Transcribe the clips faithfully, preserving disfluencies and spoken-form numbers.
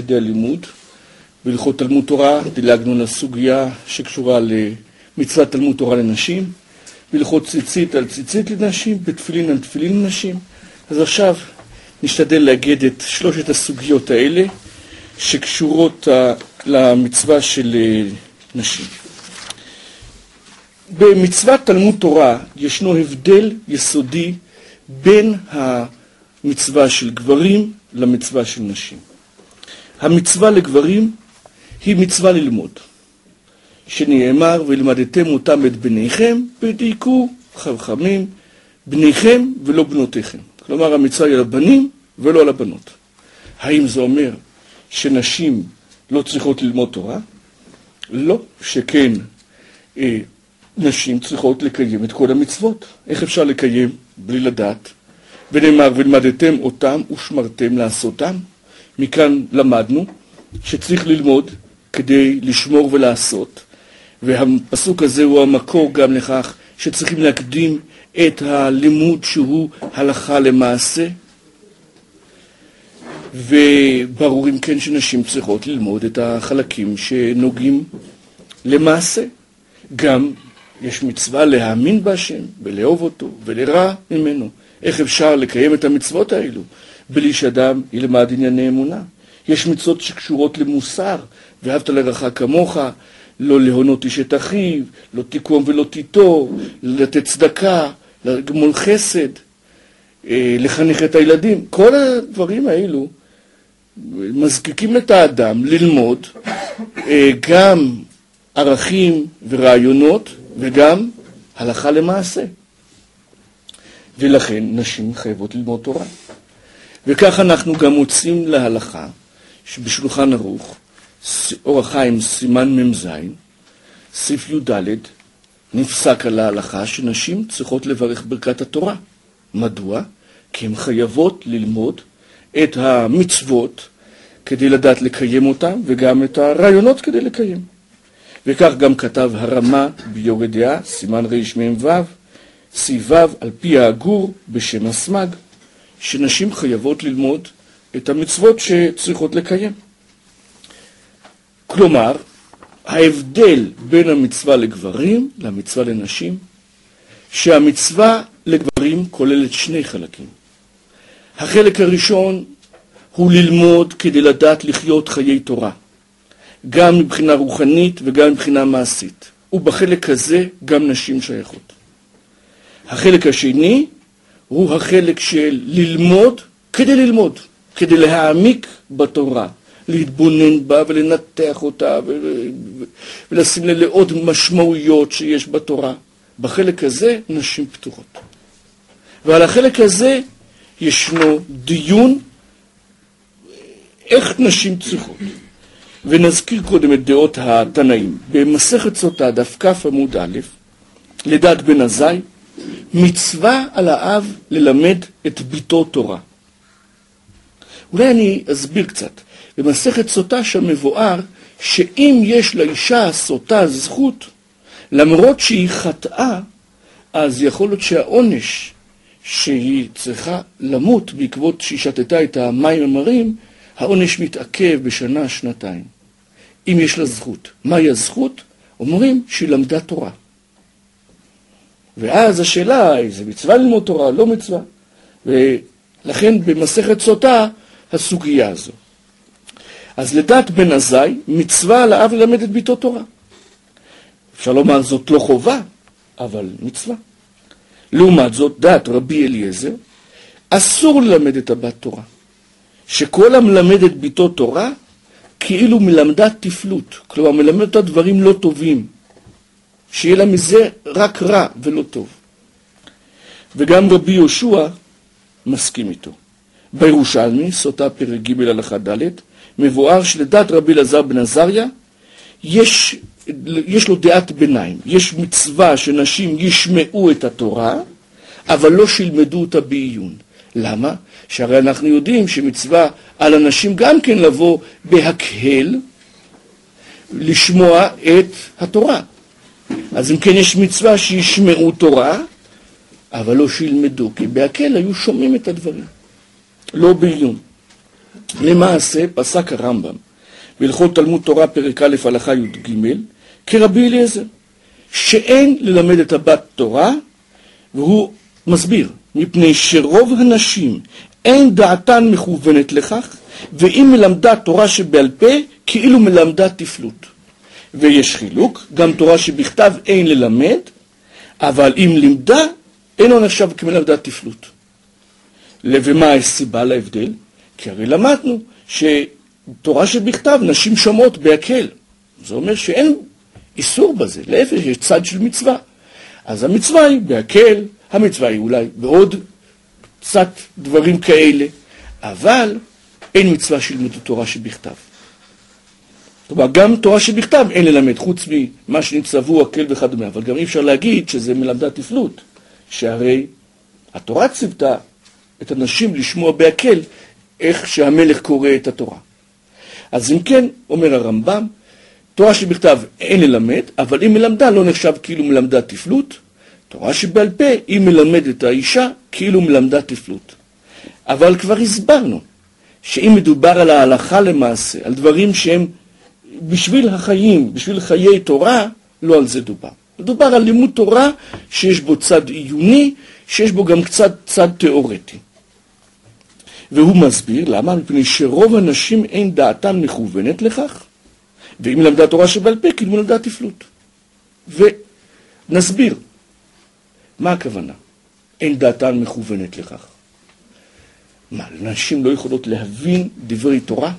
כדי הלימוד. בהלכות תלמוד תורה דילגנו על הסוגיה שקשורה למצוות תלמוד תורה לנשים, בהלכות ציצית על ציצית לנשים, בתפילין על תפילין לנשים. אז עכשיו נשתדל להגיד את שלושת הסוגיות האלה שקשורות למצווה של נשים. במצוות תלמוד תורה ישנו הבדל יסודי בין המצווה של גברים למצווה של נשים. המצווה לגברים היא מצווה ללמוד, שנאמר ולמדתם אותם את בניכם ודייקו חכמים בניכם ולא בנותיכם. כלומר המצווה היא על הבנים ולא על הבנות. האם זה אומר שנשים לא צריכות ללמוד תורה? לא, שכן אה, נשים צריכות לקיים את כל המצוות. איך אפשר לקיים בלי לדעת? ונאמר ולמדתם אותם ושמרתם לעשותם. מכאן למדנו שצריך ללמוד כדי לשמור ולעשות, והפסוק הזה הוא המקור גם לכך שצריכים להקדים את הלימוד שהוא הלכה למעשה, וברור אם כן שנשים צריכות ללמוד את החלקים שנוגעים למעשה. גם יש מצווה להאמין בהשם ולאהוב אותו ולרע ממנו. איך אפשר לקיים את המצוות האלו בלי שאדם ילמד ענייני אמונה? יש מצוות שקשורות למוסר, ואהבת לרעך כמוך, לא להונות איש את אחיו, לא תקום ולא תיטור, לתת צדקה, לגמול חסד, לחנך את הילדים. כל הדברים האלו מזקיקים את האדם ללמוד גם ערכים ורעיונות וגם הלכה למעשה. ולכן נשים חייבות ללמוד תורה. וכך אנחנו גם מוצאים להלכה שבשולחן ערוך, אור החיים סימן ממז, סעיף י"ד, נפסק על ההלכה שנשים צריכות לברך ברכת התורה. מדוע? כי הן חייבות ללמוד את המצוות כדי לדעת לקיים אותם, וגם את הרעיונות כדי לקיים. וכך גם כתב הרמה ביורה דעה, סימן רמ"ו, סעיף ו', על פי האגור בשם הסמג, שנשים חייבות ללמוד את המצוות שצריכות לקיים. כלומר, ההבדל בין המצווה לגברים למצווה לנשים, שהמצווה לגברים כוללת שני חלקים. החלק הראשון הוא ללמוד כדי לדעת לחיות חיי תורה, גם מבחינה רוחנית וגם מבחינה מעשית. ובחלק הזה גם נשים שייכות. החלק השני הוא החלק של ללמוד כדי ללמוד, כדי להעמיק בתורה, להתבונן בה ולנתח אותה ולשים לה לעוד משמעויות שיש בתורה. בחלק הזה נשים פתוחות. ועל החלק הזה ישנו דיון איך נשים צריכות. ונזכיר קודם את דעות התנאים. במסכת סוטה דף כ עמוד א', לדעת בן עזאי, מצווה על האב ללמד את ביתו תורה. אולי אני אסביר קצת. במסכת סוטה שם מבואר שאם יש לאישה הסוטה זכות, למרות שהיא חטאה, אז יכול להיות שהעונש שהיא צריכה למות בעקבות שהיא שתתה את המים המרים, העונש מתעכב בשנה, שנתיים. אם יש לה זכות. מהי הזכות? אומרים שהיא למדה תורה. ואז השאלה היא, זה מצווה ללמוד תורה, לא מצווה. ולכן במסכת סוטה הסוגיה הזו. אז לדעת בן עזאי, מצווה על האב ללמד את ביתו תורה. אפשר לומר זאת לא חובה, אבל מצווה. לעומת זאת, דעת רבי אליעזר, אסור ללמד את הבת תורה. שכל המלמד את ביתו תורה, כאילו מלמדה תפלות. כלומר, מלמד אותה דברים לא טובים. שיהיה לה מזה רק רע ולא טוב. וגם רבי יהושע מסכים איתו. בירושלמי, סוטה פרק ג' הלכה ד', מבואר שלדעת רבי אלעזר בן עזריה, יש, יש לו דעת ביניים. יש מצווה שנשים ישמעו את התורה, אבל לא שילמדו אותה בעיון. למה? שהרי אנחנו יודעים שמצווה על אנשים גם כן לבוא בהקהל, לשמוע את התורה. אז אם כן יש מצווה שישמעו תורה, אבל לא שילמדו, כי בהקהל היו שומעים את הדברים, לא בעיון. למעשה פסק הרמב"ם בהלכות תלמוד תורה פרק א' הלכה י"ג כרבי אליעזר, שאין ללמד את הבת תורה, והוא מסביר, מפני שרוב הנשים אין דעתן מכוונת לכך, ואם מלמדה תורה שבעל פה, כאילו מלמדה תפלות. ויש חילוק, גם תורה שבכתב אין ללמד, אבל אם לימדה, אינו נחשב כמלמדה תפלות. ומה הסיבה להבדל? כי הרי למדנו שתורה שבכתב נשים שומעות בהקל. זה אומר שאין איסור בזה, להפך, יש צד של מצווה. אז המצווה היא בהקל, המצווה היא אולי בעוד קצת דברים כאלה, אבל אין מצווה של לימוד תורה שבכתב. כלומר, גם תורה שבכתב אין ללמד, חוץ ממה שנצטוו, הקל וכדומה, אבל גם אי אפשר להגיד שזה מלמדה תפלות, שהרי התורה ציוותה את הנשים לשמוע בהקל איך שהמלך קורא את התורה. אז אם כן, אומר הרמב"ם, תורה שבכתב אין ללמד, אבל אם מלמדה לא נחשב כאילו מלמדה תפלות, תורה שבעל פה היא מלמדת האישה כאילו מלמדה תפלות. אבל כבר הסברנו שאם מדובר על ההלכה למעשה, על דברים שהם בשביל החיים, בשביל חיי תורה, לא על זה דובר. מדובר על לימוד תורה שיש בו צד עיוני, שיש בו גם קצת צד תיאורטי. והוא מסביר למה, מפני שרוב הנשים אין דעתן מכוונת לכך, ואם למדה תורה שבעל פה, כאילו למדה תפלות. ונסביר, מה הכוונה? אין דעתן מכוונת לכך. מה, נשים לא יכולות להבין דברי תורה?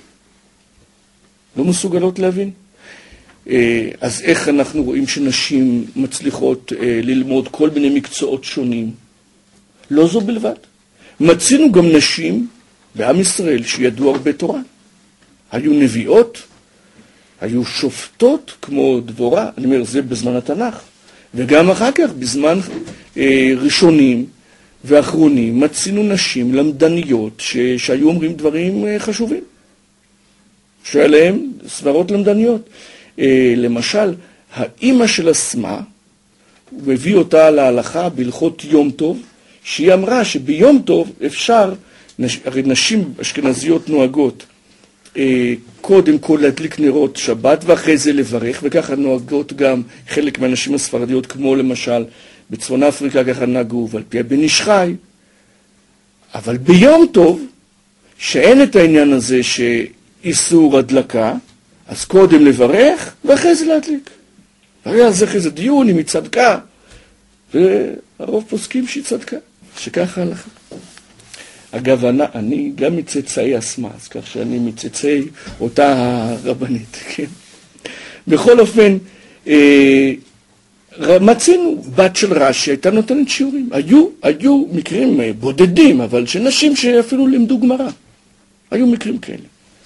לא מסוגלות להבין? אז איך אנחנו רואים שנשים מצליחות ללמוד כל מיני מקצועות שונים? לא זו בלבד. מצינו גם נשים בעם ישראל שידעו הרבה תורה. היו נביאות, היו שופטות כמו דבורה, אני אומר, זה בזמן התנ"ך. וגם אחר כך, בזמן אה, ראשונים ואחרונים, מצינו נשים למדניות ש... שהיו אומרים דברים אה, חשובים. שעליהם סברות למדניות. אה, למשל, האמא של אסמה, הוא מביא אותה להלכה בהלכות יום טוב, שהיא אמרה שביום טוב אפשר, הרי נשים אשכנזיות נוהגות, קודם כל להדליק נרות שבת ואחרי זה לברך, וככה נוהגות גם חלק מהנשים הספרדיות, כמו למשל בצפון אפריקה ככה נהגו, ועל פי הבן איש חי. אבל ביום טוב, שאין את העניין הזה שאיסור הדלקה, אז קודם לברך ואחרי זה להדליק. הרי אז אחרי זה דיון אם היא צדקה, והרוב פוסקים שהיא צדקה, שככה הלכה. אגב, אני גם מצאצאי אסמה, אז כך שאני מצאצאי אותה הרבנית, כן? בכל אופן, אה, מצינו בת של רש"י, הייתה נותנת שיעורים. היו, היו מקרים בודדים, אבל שנשים שאפילו לימדו גמרא. היו מקרים כאלה.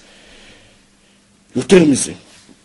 יותר מזה,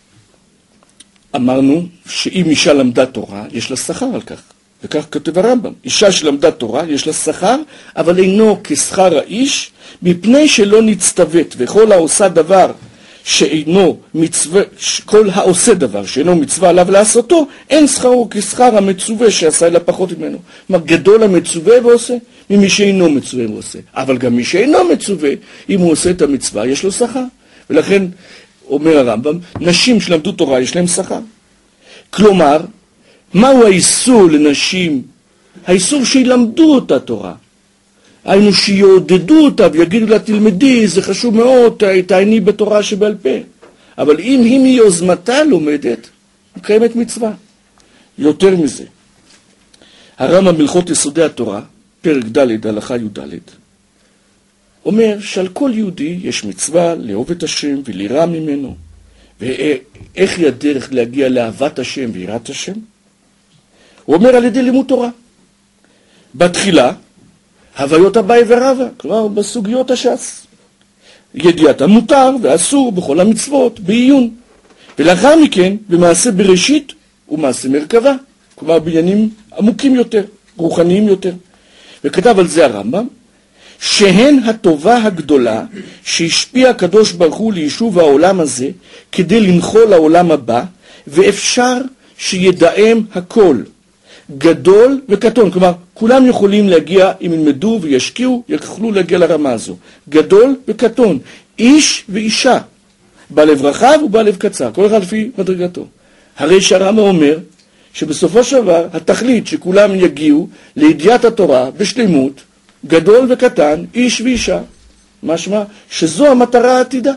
אמרנו שאם אישה למדה תורה, יש לה שכר על כך. וכך כותב הרמב"ם, אישה שלמדה תורה, יש לה שכר, אבל אינו כשכר האיש, מפני שלא נצטוות, וכל העושה דבר שאינו מצווה, כל העושה דבר שאינו מצווה עליו לעשותו, אין שכרו כשכר המצווה שעשה לה פחות ממנו. מה, גדול המצווה ועושה, ממי שאינו מצווה ועושה. אבל גם מי שאינו מצווה, אם הוא עושה את המצווה, יש לו שכר. ולכן, אומר הרמב"ם, נשים שלמדו תורה, יש להם שכר. כלומר, מהו האיסור לנשים? האיסור שילמדו אותה תורה. היינו שיעודדו אותה ויגידו לה תלמדי, זה חשוב מאוד, תעייני בתורה שבעל פה. אבל אם היא מיוזמתה לומדת, מקיימת מצווה. יותר מזה, הרמב"ם בהלכות יסודי התורה, פרק ד' הלכה י"ד, אומר שעל כל יהודי יש מצווה לאהוב את השם ולירא ממנו. ואיך היא הדרך להגיע לאהבת השם ויראת השם? הוא אומר על ידי לימוד תורה. בתחילה, הוויות אביי ורבא, כלומר בסוגיות הש"ס. ידיעת המותר והאסור בכל המצוות, בעיון. ולאחר מכן, במעשה בראשית ומעשה מרכבה, כלומר בעניינים עמוקים יותר, רוחניים יותר. וכתב על זה הרמב"ם, שהן הטובה הגדולה שהשפיע הקדוש ברוך הוא ליישוב העולם הזה, כדי לנחול לעולם הבא, ואפשר שידעם הכל. גדול וקטון, כלומר, כולם יכולים להגיע, אם ילמדו וישקיעו, יכולו להגיע לרמה הזו. גדול וקטון, איש ואישה, בלב רחב ובלב קצר, כל אחד לפי מדרגתו. הרי שהרמה אומר שבסופו של דבר התכלית שכולם יגיעו לידיעת התורה בשלמות, גדול וקטן, איש ואישה. משמע שזו המטרה העתידה.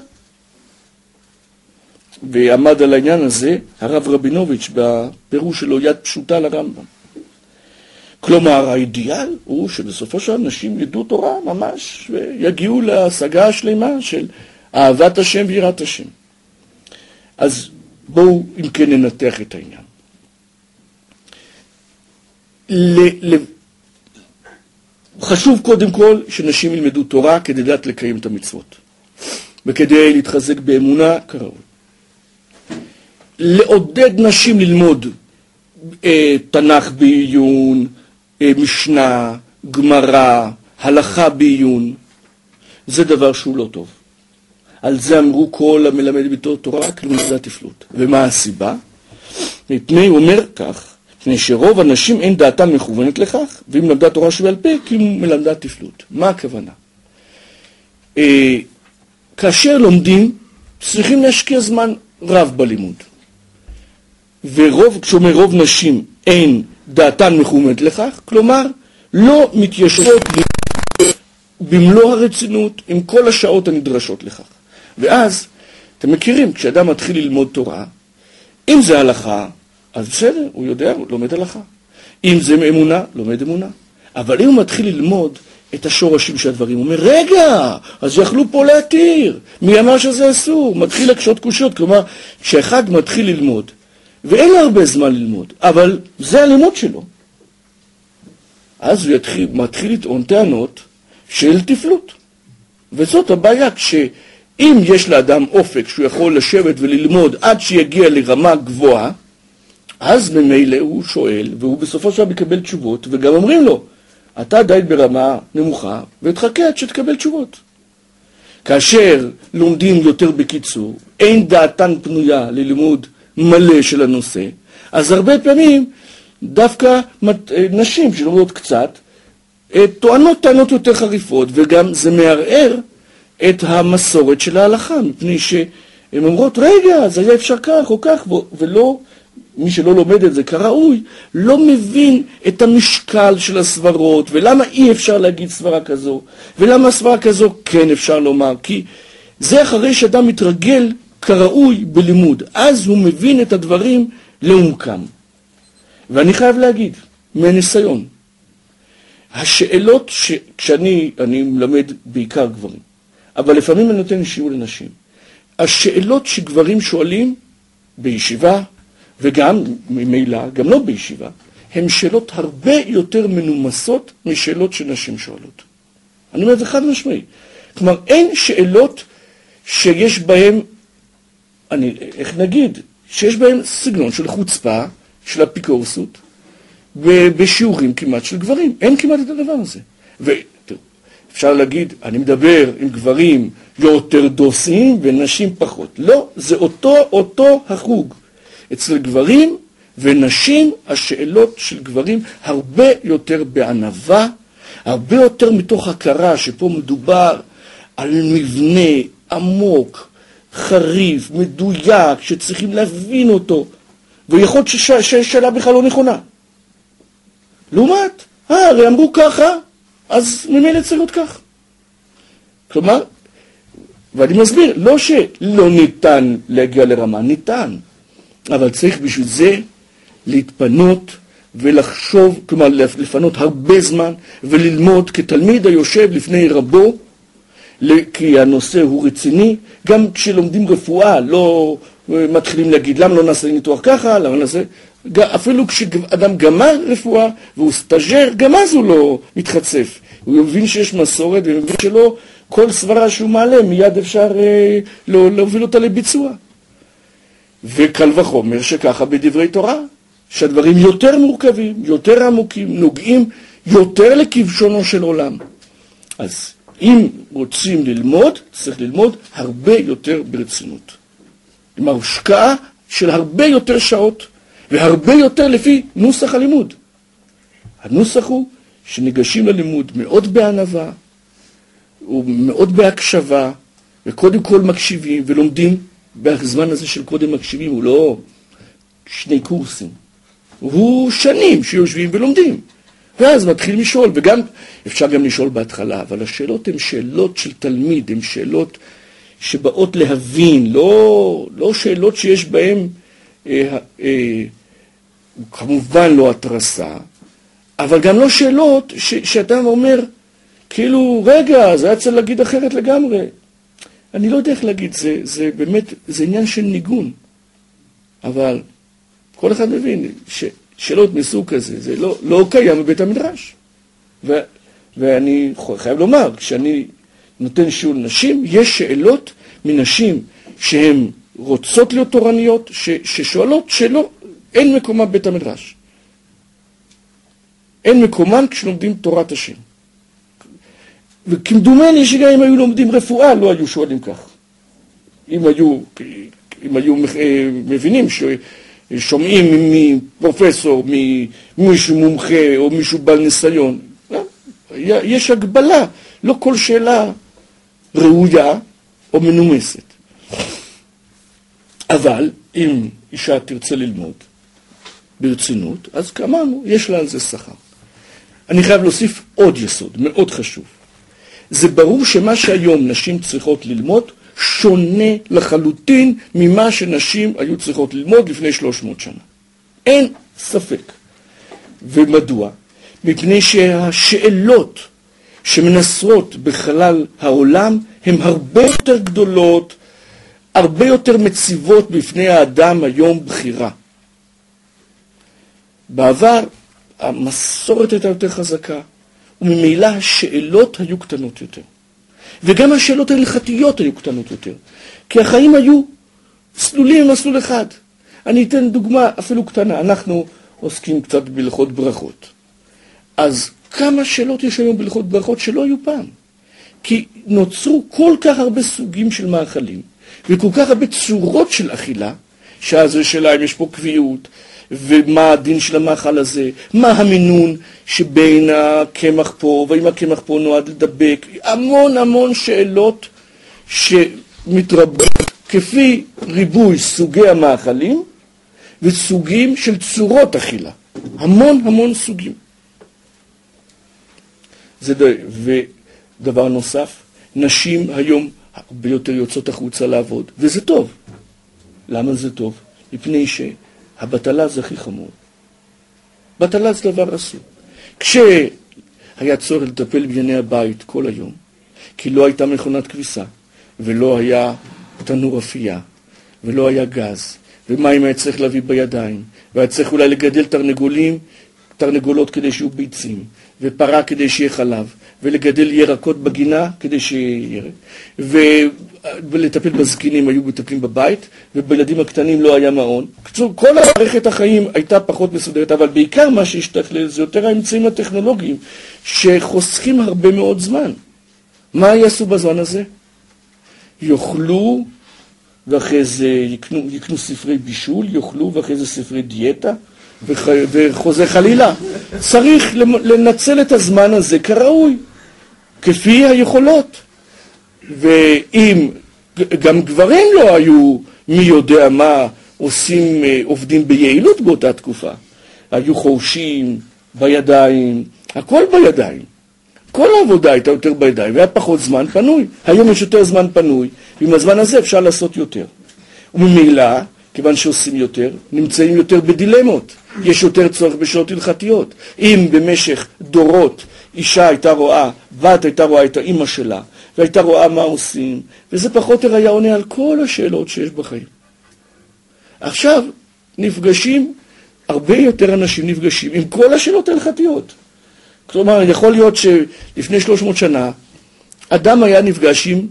ועמד על העניין הזה הרב רבינוביץ' בפירוש שלו יד פשוטה לרמב"ם. כלומר, האידיאל הוא שבסופו של אנשים ידעו תורה ממש ויגיעו להשגה השלמה של אהבת השם ויראת השם. אז בואו אם כן ננתח את העניין. ל- ל- חשוב קודם כל שנשים ילמדו תורה כדי לדעת לקיים את המצוות וכדי להתחזק באמונה כראוי. לעודד נשים ללמוד אה, תנ"ך בעיון, אה, משנה, גמרא, הלכה בעיון, זה דבר שהוא לא טוב. על זה אמרו כל המלמד ביתו תורה כלימודי התפלות. ומה הסיבה? מפני, הוא אומר כך, מפני שרוב הנשים אין דעתן מכוונת לכך, ואם למדה תורה שבעל פה, כאילו מלמדה תפלות. מה הכוונה? אה, כאשר לומדים, צריכים להשקיע זמן רב בלימוד. ורוב, כשאומר רוב נשים אין דעתן מכוונת לכך, כלומר, לא מתיישבות במלוא הרצינות עם כל השעות הנדרשות לכך. ואז, אתם מכירים, כשאדם מתחיל ללמוד תורה, אם זה הלכה, אז בסדר, הוא יודע, הוא לומד הלכה. אם זה אמונה, לומד אמונה. אבל אם הוא מתחיל ללמוד את השורשים של הדברים, הוא אומר, רגע, אז יכלו פה להתיר. מי אמר שזה אסור? מתחיל לקשות קושיות. כלומר, כשאחד מתחיל ללמוד, ואין לו הרבה זמן ללמוד, אבל זה הלימוד שלו. אז הוא יתחיל, מתחיל לטעון טענות של תפלות. וזאת הבעיה, כשאם יש לאדם אופק שהוא יכול לשבת וללמוד עד שיגיע לרמה גבוהה, אז ממילא הוא שואל, והוא בסופו של דבר מקבל תשובות, וגם אומרים לו, אתה די ברמה נמוכה, ותחכה עד שתקבל תשובות. כאשר לומדים יותר בקיצור, אין דעתן פנויה ללימוד מלא של הנושא, אז הרבה פעמים דווקא נשים שלומדות קצת, טוענות טענות יותר חריפות, וגם זה מערער את המסורת של ההלכה, מפני שהן אומרות, רגע, זה היה אפשר כך או כך, ולא, מי שלא לומד את זה כראוי, לא מבין את המשקל של הסברות, ולמה אי אפשר להגיד סברה כזו, ולמה סברה כזו כן אפשר לומר, כי זה אחרי שאדם מתרגל כראוי בלימוד, אז הוא מבין את הדברים לעומקם. ואני חייב להגיד, מהניסיון, השאלות שכשאני אני מלמד בעיקר גברים, אבל לפעמים אני נותן שיעור לנשים, השאלות שגברים שואלים בישיבה, וגם ממילא, גם לא בישיבה, הן שאלות הרבה יותר מנומסות משאלות שנשים שואלות. אני אומר את זה חד משמעי. כלומר, אין שאלות שיש בהן, אני, איך נגיד, שיש בהן סגנון של חוצפה, של אפיקורסות, ובשיעורים כמעט של גברים. אין כמעט את הדבר הזה. ואפשר להגיד, אני מדבר עם גברים יותר דוסיים ונשים פחות. לא, זה אותו, אותו החוג. אצל גברים ונשים, השאלות של גברים הרבה יותר בענווה, הרבה יותר מתוך הכרה שפה מדובר על מבנה עמוק, חריף, מדויק, שצריכים להבין אותו, ויכול להיות שהשאלה בכלל לא נכונה. לעומת, אה, הרי אמרו ככה, אז ממילא צריך להיות כך. כלומר, ואני מסביר, לא שלא ניתן להגיע לרמה, ניתן. אבל צריך בשביל זה להתפנות ולחשוב, כלומר לפנות הרבה זמן וללמוד כתלמיד היושב לפני רבו, כי הנושא הוא רציני. גם כשלומדים רפואה לא מתחילים להגיד למה לא נעשה ניתוח ככה, למה נעשה, אפילו כשאדם גמר רפואה והוא סטאז'ר, גם אז הוא לא מתחצף. הוא מבין שיש מסורת ומבין שלא כל סברה שהוא מעלה מיד אפשר אה, לא, להוביל אותה לביצוע. וקל וחומר שככה בדברי תורה, שהדברים יותר מורכבים, יותר עמוקים, נוגעים יותר לכבשונו של עולם. אז אם רוצים ללמוד, צריך ללמוד הרבה יותר ברצינות. כלומר, השקעה של הרבה יותר שעות, והרבה יותר לפי נוסח הלימוד. הנוסח הוא שניגשים ללימוד מאוד בענווה, ומאוד בהקשבה, וקודם כל מקשיבים ולומדים, בזמן הזה של קודם מקשיבים, הוא לא שני קורסים, הוא שנים שיושבים ולומדים, ואז מתחילים לשאול, וגם אפשר גם לשאול בהתחלה, אבל השאלות הן שאלות של תלמיד, הן שאלות שבאות להבין, לא, לא שאלות שיש בהן, אה, אה, כמובן לא התרסה, אבל גם לא שאלות ש, שאתה אומר, כאילו, רגע, זה היה צריך להגיד אחרת לגמרי. אני לא יודע איך להגיד, זה, זה באמת, זה עניין של ניגון. אבל כל אחד מבין ששאלות מסוג כזה, זה לא, לא קיים בבית המדרש. ו, ואני חייב לומר, כשאני נותן שיעור לנשים, יש שאלות מנשים שהן רוצות להיות תורניות, ש, ששואלות שלא, אין מקומה בבית המדרש. אין מקומן כשלומדים תורת השם. וכמדומני שגם אם היו לומדים רפואה, לא היו שואלים כך. אם היו, אם היו מבינים ששומעים מפרופסור, ממישהו מומחה או מישהו בעל ניסיון, יש הגבלה, לא כל שאלה ראויה או מנומסת. אבל אם אישה תרצה ללמוד ברצינות, אז כאמרנו, יש לה על זה שכר. אני חייב להוסיף עוד יסוד, מאוד חשוב. זה ברור שמה שהיום נשים צריכות ללמוד שונה לחלוטין ממה שנשים היו צריכות ללמוד לפני שלוש מאות שנה. אין ספק. ומדוע? מפני שהשאלות שמנסרות בחלל העולם הן הרבה יותר גדולות, הרבה יותר מציבות בפני האדם היום בחירה. בעבר המסורת הייתה יותר חזקה, וממילא השאלות היו קטנות יותר. וגם השאלות ההלכתיות היו קטנות יותר. כי החיים היו סלולים במסלול אחד. אני אתן דוגמה אפילו קטנה. אנחנו עוסקים קצת בהלכות ברכות. אז כמה שאלות יש היום בהלכות ברכות שלא היו פעם? כי נוצרו כל כך הרבה סוגים של מאכלים, וכל כך הרבה צורות של אכילה, שאז השאלה אם יש פה קביעות, ומה הדין של המאכל הזה, מה המינון שבין הקמח פה, ואם הקמח פה נועד לדבק, המון המון שאלות שמתרבות כפי ריבוי סוגי המאכלים, וסוגים של צורות אכילה. המון המון סוגים. זה ד... ודבר נוסף, נשים היום הרבה יותר יוצאות החוצה לעבוד, וזה טוב. למה זה טוב? מפני שהבטלה זה הכי חמור. בטלה זה דבר אסור. כשהיה צורך לטפל בענייני הבית כל היום, כי לא הייתה מכונת כביסה, ולא היה תנור אפייה, ולא היה גז, ומים היה צריך להביא בידיים, והיה צריך אולי לגדל תרנגולים, תרנגולות כדי שיהיו ביצים, ופרה כדי שיהיה חלב, ולגדל ירקות בגינה כדי שיהיה ירק, ו... ולטפל בזקנים היו מטפלים בבית, ובילדים הקטנים לא היה מעון. קצור, כל מערכת החיים הייתה פחות מסודרת, אבל בעיקר מה שהשתכלל זה יותר האמצעים הטכנולוגיים, שחוסכים הרבה מאוד זמן. מה יעשו בזמן הזה? יאכלו, ואחרי זה יקנו, יקנו ספרי בישול, יאכלו, ואחרי זה ספרי דיאטה, וח... וחוזה חלילה. צריך לנצל את הזמן הזה כראוי, כפי היכולות. ואם גם גברים לא היו מי יודע מה עושים, עובדים ביעילות באותה תקופה, היו חורשים בידיים, הכל בידיים. כל העבודה הייתה יותר בידיים, והיה פחות זמן פנוי. היום יש יותר זמן פנוי, ועם הזמן הזה אפשר לעשות יותר. וממילא, כיוון שעושים יותר, נמצאים יותר בדילמות. יש יותר צורך בשאלות הלכתיות. אם במשך דורות אישה הייתה רואה, בת הייתה רואה את האמא שלה, והייתה רואה מה עושים, וזה פחות או היה עונה על כל השאלות שיש בחיים. עכשיו נפגשים, הרבה יותר אנשים נפגשים עם כל השאלות ההלכתיות. כלומר, יכול להיות שלפני שלוש מאות שנה, אדם היה נפגש עם,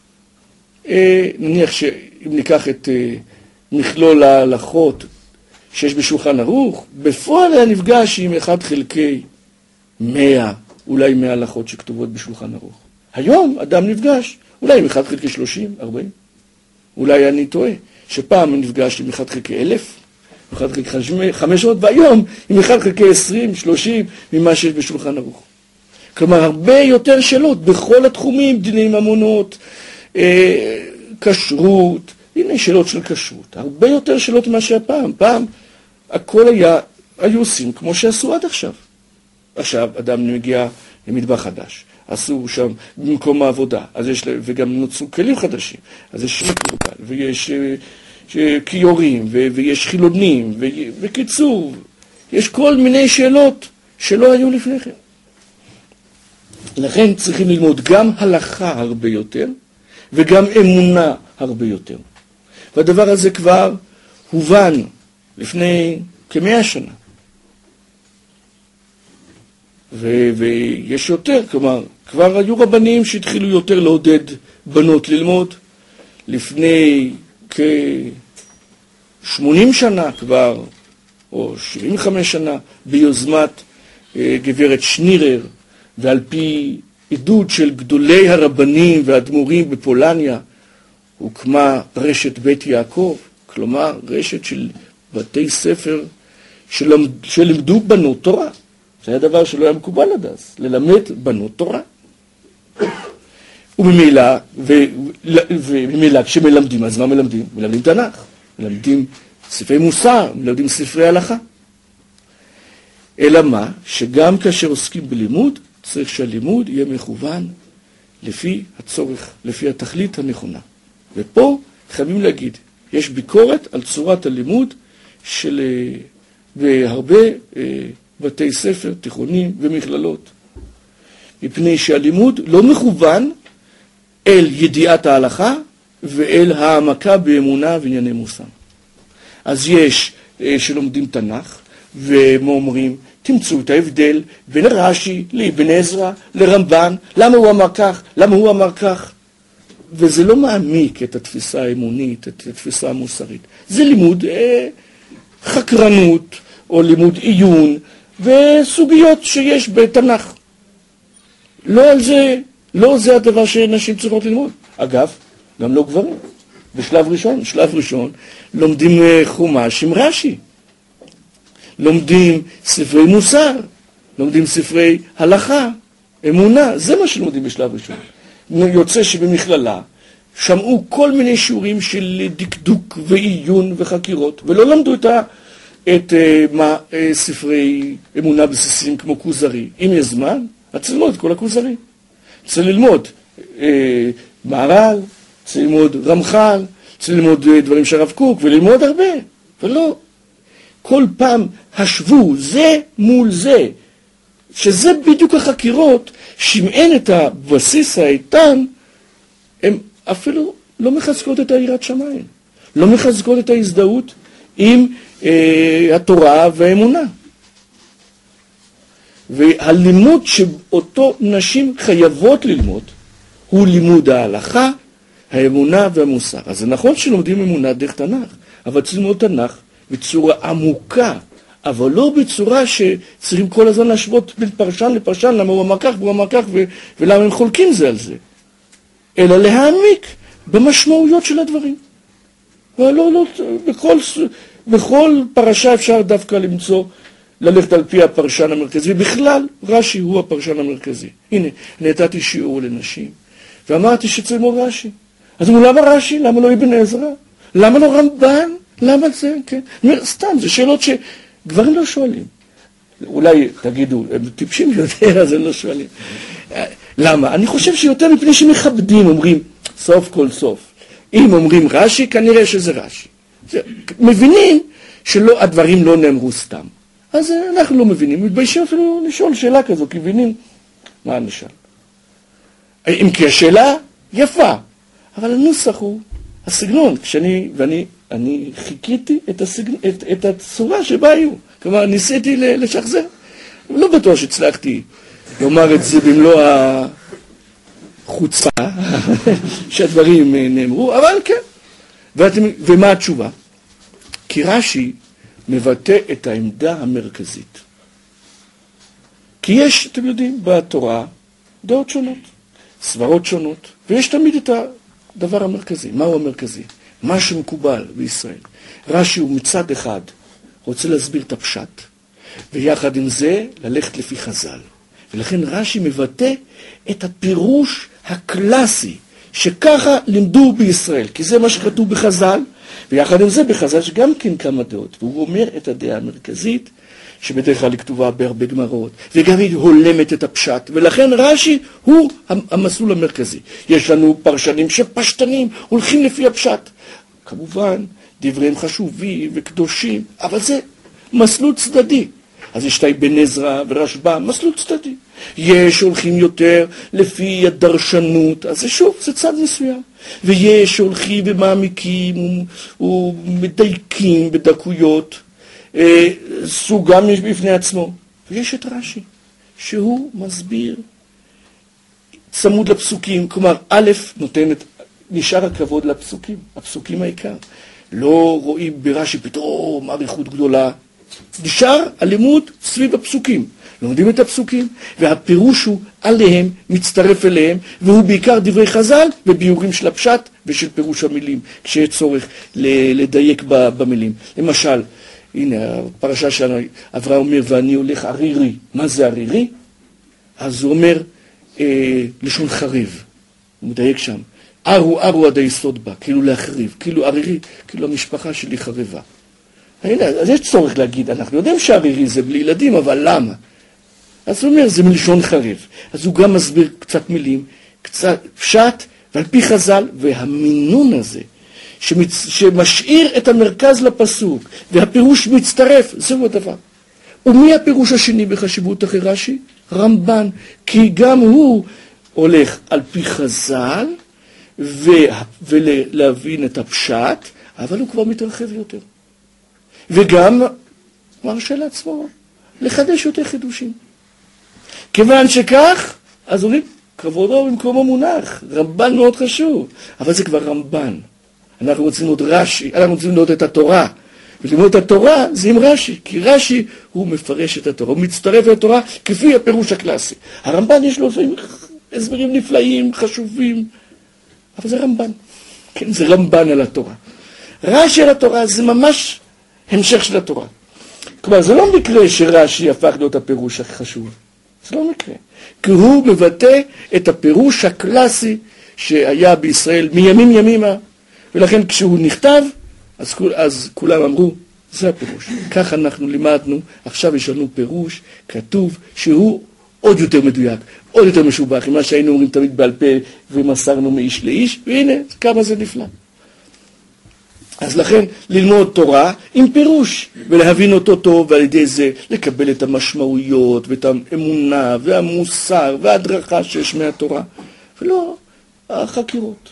אה, נניח שאם ניקח את אה, מכלול ההלכות שיש בשולחן ערוך, בפועל היה נפגש עם אחד חלקי מאה, אולי מאה הלכות שכתובות בשולחן ערוך. היום אדם נפגש, אולי עם אחד חלקי שלושים, ארבעים. אולי אני טועה, שפעם נפגש עם אחד חלקי אלף, אחד חלקי חמש מאות, והיום עם אחד חלקי עשרים, שלושים, ממה שיש בשולחן ערוך. כלומר, הרבה יותר שאלות בכל התחומים, דיני ממונות, אה, כשרות, הנה שאלות של כשרות. הרבה יותר שאלות ממה שהפעם. פעם הכל היה, היו עושים כמו שעשו עד עכשיו. עכשיו אדם מגיע למטבח חדש, עשו שם במקום העבודה, אז יש, וגם נוצרו כלים חדשים, אז יש מקובל, ויש כיורים, ויש חילונים, וקיצור, יש כל מיני שאלות שלא היו לפני כן. לכן צריכים ללמוד גם הלכה הרבה יותר, וגם אמונה הרבה יותר. והדבר הזה כבר הובן לפני כמאה שנה. ו- ויש יותר, כלומר, כבר היו רבנים שהתחילו יותר לעודד בנות ללמוד. לפני כ-שמונים שנה כבר, או שבעים וחמש שנה, ביוזמת אה, גברת שנירר, ועל פי עידוד של גדולי הרבנים והאדמו"רים בפולניה, הוקמה רשת בית יעקב, כלומר רשת של בתי ספר שלמד, שלמדו בנות תורה. זה היה דבר שלא היה מקובל עד אז, ללמד בנות תורה. וממילא, וממילא כשמלמדים, אז מה מלמדים? מלמדים תנ"ך, מלמדים ספרי מוסר, מלמדים ספרי הלכה. אלא מה? שגם כאשר עוסקים בלימוד, צריך שהלימוד יהיה מכוון לפי הצורך, לפי התכלית הנכונה. ופה חייבים להגיד, יש ביקורת על צורת הלימוד של בהרבה בתי ספר, תיכונים ומכללות. מפני שהלימוד לא מכוון אל ידיעת ההלכה ואל העמקה באמונה וענייני מוסר. אז יש שלומדים תנ"ך והם אומרים, תמצאו את ההבדל בין רש"י לאבן עזרא לרמב"ן, למה הוא אמר כך, למה הוא אמר כך. וזה לא מעמיק את התפיסה האמונית, את התפיסה המוסרית. זה לימוד אה, חקרנות או לימוד עיון וסוגיות שיש בתנ"ך. לא על זה, לא זה הדבר שנשים צריכות ללמוד. אגב, גם לא גברים. בשלב ראשון, שלב ראשון, לומדים חומש עם רש"י. לומדים ספרי מוסר, לומדים ספרי הלכה, אמונה, זה מה שלומדים בשלב ראשון. יוצא שבמכללה שמעו כל מיני שיעורים של דקדוק ועיון וחקירות, ולא למדו את, ה, את מה, ספרי אמונה בסיסיים כמו כוזרי. אם יש זמן, צריך ללמוד את כל הכוזרי. צריך ללמוד אה, מהר"ל, צריך ללמוד רמח"ל, צריך ללמוד דברים של הרב קוק, וללמוד הרבה, ולא. כל פעם השוו זה מול זה, שזה בדיוק החקירות, שאם אין את הבסיס האיתן, הן אפילו לא מחזקות את היראת שמיים, לא מחזקות את ההזדהות עם אה, התורה והאמונה. והלימוד שאותו נשים חייבות ללמוד, הוא לימוד ההלכה, האמונה והמוסר. אז זה נכון שלומדים אמונה דרך תנ"ך, אבל צריך ללמוד תנ"ך בצורה עמוקה, אבל לא בצורה שצריכים כל הזמן להשוות בין פרשן לפרשן, למה הוא אמר כך והוא אמר כך, ו- ולמה הם חולקים זה על זה. אלא להעמיק במשמעויות של הדברים. ולא, לא, בכל, בכל פרשה אפשר דווקא למצוא, ללכת על פי הפרשן המרכזי, ובכלל רש"י הוא הפרשן המרכזי. הנה, נתתי שיעור לנשים, ואמרתי שצריך ללמוד רש"י. אז אמרו, למה רש"י? למה לא אבן עזרא? למה לא רמב"ן? למה זה? כן. סתם, זה שאלות שגברים לא שואלים. אולי תגידו, הם טיפשים יותר, אז הם לא שואלים. למה? אני חושב שיותר מפני שמכבדים, אומרים סוף כל סוף. אם אומרים רש"י, כנראה שזה רש"י. מבינים שהדברים לא נאמרו סתם. אז אנחנו לא מבינים, מתביישים אפילו לשאול שאלה כזו, כי מבינים מה נשאל. אם כי השאלה יפה, אבל הנוסח הוא הסגנון, כשאני, ואני אני חיכיתי את, הסגנ... את, את הצורה שבה היו, כלומר ניסיתי לשחזר, לא בטוח שהצלחתי לומר את זה במלוא החוצפה שהדברים נאמרו, אבל כן. ואתם, ומה התשובה? כי רש"י מבטא את העמדה המרכזית. כי יש, אתם יודעים, בתורה דעות שונות, סברות שונות, ויש תמיד את הדבר המרכזי. מהו המרכזי? מה שמקובל בישראל. רש"י הוא מצד אחד רוצה להסביר את הפשט, ויחד עם זה ללכת לפי חז"ל. ולכן רש"י מבטא את הפירוש הקלאסי, שככה לימדו בישראל, כי זה מה שכתוב בחז"ל, ויחד עם זה בחז"ל שגם כן כמה דעות. והוא אומר את הדעה המרכזית, שבדרך כלל היא כתובה בהרבה גמרות, וגם היא הולמת את הפשט, ולכן רש"י הוא המסלול המרכזי. יש לנו פרשנים שפשטנים, הולכים לפי הפשט. כמובן, דבריהם חשובים וקדושים, אבל זה מסלול צדדי. אז יש את אבן עזרא ורשב"ם, מסלול צדדי. יש הולכים יותר לפי הדרשנות, אז זה שוב, זה צד מסוים. ויש הולכים ומעמיקים ומדייקים בדקויות, סוגם יש בפני עצמו. ויש את רש"י, שהוא מסביר צמוד לפסוקים, כלומר, א', נותנת, נשאר הכבוד לפסוקים, הפסוקים העיקר. לא רואים ברש"י פתאום אריכות גדולה, נשאר הלימוד סביב הפסוקים. לומדים את הפסוקים, והפירוש הוא עליהם, מצטרף אליהם, והוא בעיקר דברי חז"ל וביורים של הפשט ושל פירוש המילים, כשיש צורך לדייק במילים. למשל, הנה הפרשה שלנו, אברהם אומר, ואני הולך ערירי. מה זה ערירי? אז הוא אומר, אה, לשון חריב. הוא מדייק שם. ארו ארו עד היסוד בה, כאילו להחריב, כאילו ערירי, כאילו המשפחה שלי חריבה. הנה, אז יש צורך להגיד, אנחנו יודעים שערירי זה בלי ילדים, אבל למה? אז הוא אומר, זה מלשון חריב. אז הוא גם מסביר קצת מילים, קצת פשט, ועל פי חז"ל, והמינון הזה, שמצ... שמשאיר את המרכז לפסוק, והפירוש מצטרף, זהו הדבר. ומי הפירוש השני בחשיבות אחרי רש"י? רמב"ן, כי גם הוא הולך על פי חז"ל, ו... ולהבין את הפשט, אבל הוא כבר מתרחב יותר. וגם מרשה לעצמו לחדש יותר חידושים. כיוון שכך, אז אומרים, כבודו במקום המונח, רמב"ן מאוד חשוב, אבל זה כבר רמב"ן. אנחנו רוצים ללמוד רש"י, אנחנו רוצים ללמוד את התורה, וללמוד את התורה זה עם רש"י, כי רש"י הוא מפרש את התורה, הוא מצטרף לתורה כפי הפירוש הקלאסי. הרמב"ן יש לו הסברים נפלאים, חשובים, אבל זה רמב"ן. כן, זה רמב"ן על התורה. רש"י על התורה זה ממש המשך של התורה. כלומר, זה לא מקרה שרש"י הפך להיות הפירוש החשוב. זה לא מקרה. כי הוא מבטא את הפירוש הקלאסי שהיה בישראל מימים ימימה, ולכן כשהוא נכתב, אז, אז כולם אמרו, זה הפירוש. כך אנחנו לימדנו, עכשיו יש לנו פירוש כתוב שהוא עוד יותר מדויק, עוד יותר משובח, עם מה שהיינו אומרים תמיד בעל פה ומסרנו מאיש לאיש, והנה, כמה זה נפלא. אז לכן ללמוד תורה עם פירוש, ולהבין אותו טוב, ועל ידי זה לקבל את המשמעויות, ואת האמונה, והמוסר, וההדרכה שיש מהתורה, ולא החקירות.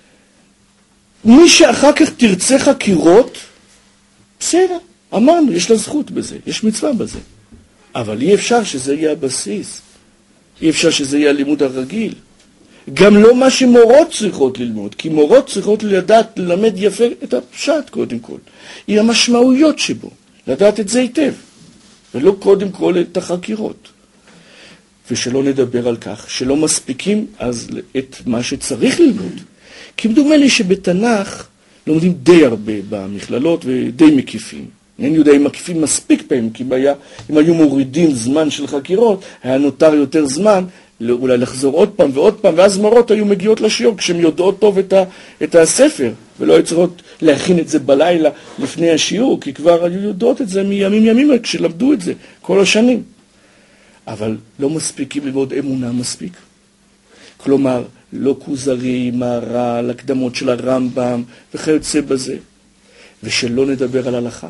מי שאחר כך תרצה חקירות, בסדר, אמרנו, יש לה זכות בזה, יש מצווה בזה. אבל אי אפשר שזה יהיה הבסיס. אי אפשר שזה יהיה הלימוד הרגיל. גם לא מה שמורות צריכות ללמוד, כי מורות צריכות לדעת ללמד יפה את הפשט קודם כל. היא המשמעויות שבו, לדעת את זה היטב, ולא קודם כל את החקירות. ושלא נדבר על כך, שלא מספיקים אז את מה שצריך ללמוד. כי מדומה לי שבתנ"ך לומדים די הרבה במכללות ודי מקיפים. אין יודע אם מקיפים מספיק פעמים, כי היה, אם היו מורידים זמן של חקירות, היה נותר יותר זמן, אולי לחזור עוד פעם ועוד פעם, ואז מורות היו מגיעות לשיעור כשהן יודעות טוב את, ה, את הספר, ולא היו צריכות להכין את זה בלילה לפני השיעור, כי כבר היו יודעות את זה מימים ימים כשלמדו את זה כל השנים. אבל לא מספיקים ללמוד אמונה מספיק. כלומר, לא כוזרי, מהר"ל, הקדמות של הרמב"ם וכיוצא בזה. ושלא נדבר על הלכה.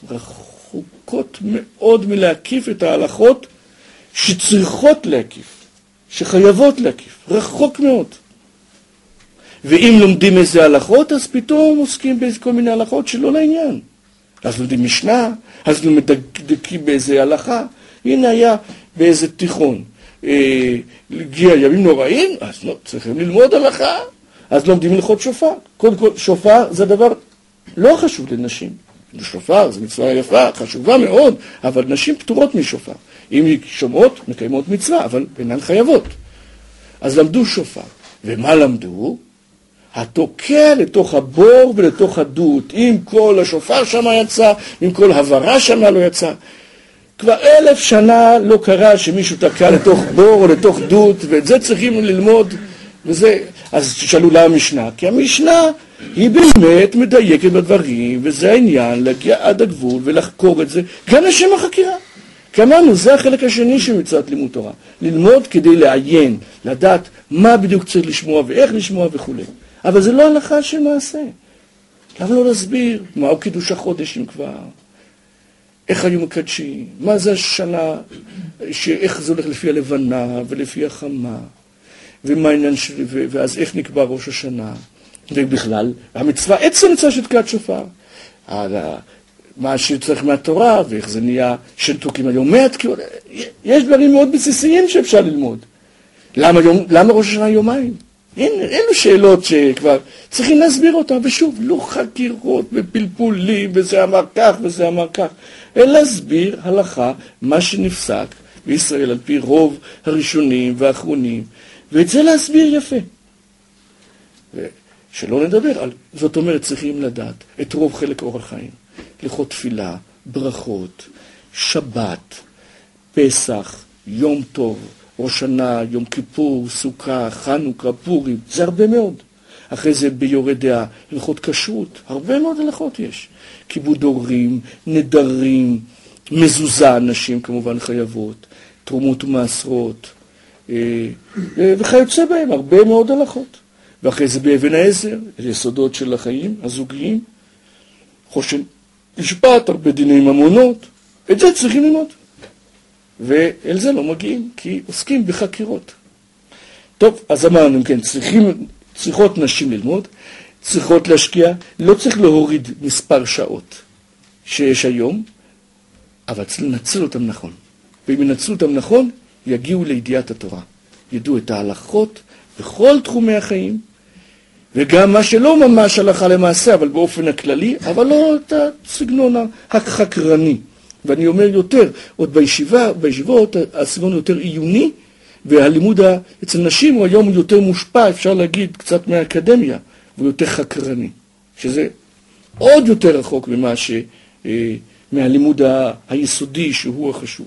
רחוקות מאוד מלהקיף את ההלכות שצריכות להקיף, שחייבות להקיף, רחוק מאוד. ואם לומדים איזה הלכות, אז פתאום עוסקים באיזה כל מיני הלכות שלא לעניין. אז לומדים משנה, אז מדקדקים באיזה הלכה. הנה היה באיזה תיכון. הגיע ימים נוראים, אז לא, צריכים ללמוד הלכה, אז לומדים הלכות שופר. קודם כל, שופר זה דבר לא חשוב לנשים. שופר זה מצווה יפה, חשובה מאוד, אבל נשים פטורות משופר. אם היא שומעות, מקיימות מצווה, אבל אינן חייבות. אז למדו שופר. ומה למדו? התוקע לתוך הבור ולתוך הדות, אם כל השופר שם יצא, אם כל הברה שם לא יצא. כבר אלף שנה לא קרה שמישהו תקע לתוך בור או לתוך דות, ואת זה צריכים ללמוד, וזה, אז תשאלו לה המשנה, כי המשנה היא באמת מדייקת בדברים, וזה העניין, להגיע עד הגבול ולחקור את זה, גם לשם החקירה. כי אמרנו, זה החלק השני של מצוות לימוד תורה, ללמוד כדי לעיין, לדעת מה בדיוק צריך לשמוע ואיך לשמוע וכו'. אבל זה לא הלכה של מעשה. למה לא להסביר מהו קידוש החודש אם כבר? איך היו מקדשים? מה זה השנה? איך זה הולך לפי הלבנה ולפי החמה? ומה העניין שלי? ואז איך נקבע ראש השנה? ובכלל, המצווה, עצם מצווה של תקיעת שופר. מה שצריך מהתורה, ואיך זה נהיה שתוקים היום מעט, יש דברים מאוד בסיסיים שאפשר ללמוד. למה, יום, למה ראש השנה יומיים? אין, אלו שאלות שכבר צריכים להסביר אותן, ושוב, לא חקירות ופלפולים, וזה אמר כך וזה אמר כך, אלא להסביר הלכה, מה שנפסק בישראל על פי רוב הראשונים והאחרונים, ואת זה להסביר יפה. שלא נדבר על, זאת אומרת, צריכים לדעת את רוב חלק אורח חיים, הלכות תפילה, ברכות, שבת, פסח, יום טוב, ראש שנה, יום כיפור, סוכה, חנוכה, פורים, זה הרבה מאוד. אחרי זה ביורד דעה, הלכות כשרות, הרבה מאוד הלכות יש. כיבוד הורים, נדרים, מזוזה, נשים כמובן חייבות, תרומות ומעשרות, וכיוצא בהם, הרבה מאוד הלכות. ואחרי זה באבן העזר, יסודות של החיים הזוגיים, חושן משפט, הרבה דיני ממונות, את זה צריכים ללמוד. ואל זה לא מגיעים, כי עוסקים בחקירות. טוב, אז אמרנו, כן, צריכים, צריכות נשים ללמוד, צריכות להשקיע, לא צריך להוריד מספר שעות שיש היום, אבל צריך לנצל אותם נכון. ואם ינצלו אותם נכון, יגיעו לידיעת התורה. ידעו את ההלכות בכל תחומי החיים, וגם מה שלא ממש הלכה למעשה, אבל באופן הכללי, אבל לא את הסגנון החקרני. ואני אומר יותר, עוד בישיבה, בישיבות, הסגנון יותר עיוני, והלימוד אצל נשים הוא היום יותר מושפע, אפשר להגיד, קצת מהאקדמיה, והוא יותר חקרני, שזה עוד יותר רחוק ממה ש... מהלימוד היסודי שהוא החשוב.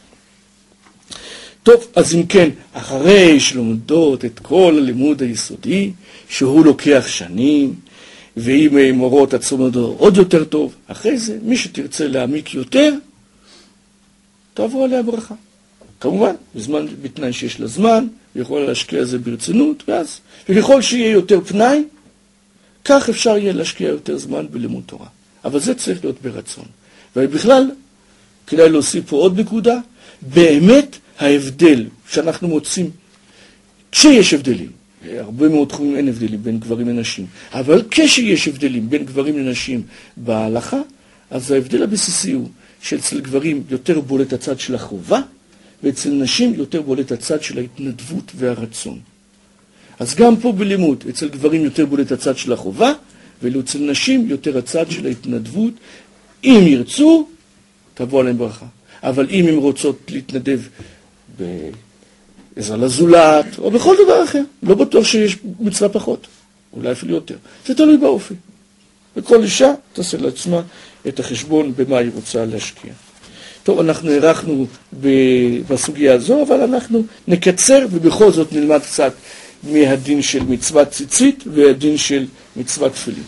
טוב, אז אם כן, אחרי שלומדות את כל הלימוד היסודי, שהוא לוקח שנים, ואם מורות עצמות עוד יותר טוב, אחרי זה, מי שתרצה להעמיק יותר, תעבור עליה ברכה. כמובן, בזמן, בתנאי שיש לה זמן, ויכול להשקיע זה ברצינות, ואז, וככל שיהיה יותר פנאי, כך אפשר יהיה להשקיע יותר זמן בלימוד תורה. אבל זה צריך להיות ברצון. ובכלל, כדאי להוסיף פה עוד נקודה, באמת ההבדל שאנחנו מוצאים, כשיש הבדלים, הרבה מאוד תחומים אין הבדלים בין גברים לנשים, אבל כשיש הבדלים בין גברים לנשים בהלכה, אז ההבדל הבסיסי הוא שאצל גברים יותר בולט הצד של החובה, ואצל נשים יותר בולט הצד של ההתנדבות והרצון. אז גם פה בלימוד, אצל גברים יותר בולט הצד של החובה, ואצל נשים יותר הצד של ההתנדבות. אם ירצו, תבוא עליהם ברכה. אבל אם הם רוצות להתנדב בעזרה לזולת, או בכל דבר אחר, לא בטוח שיש מצווה פחות, אולי אפילו יותר. זה תלוי באופי. וכל אישה תעשה לעצמה את החשבון במה היא רוצה להשקיע. טוב, אנחנו הערכנו בסוגיה הזו, אבל אנחנו נקצר ובכל זאת נלמד קצת מהדין של מצוות ציצית והדין של מצוות תפילין.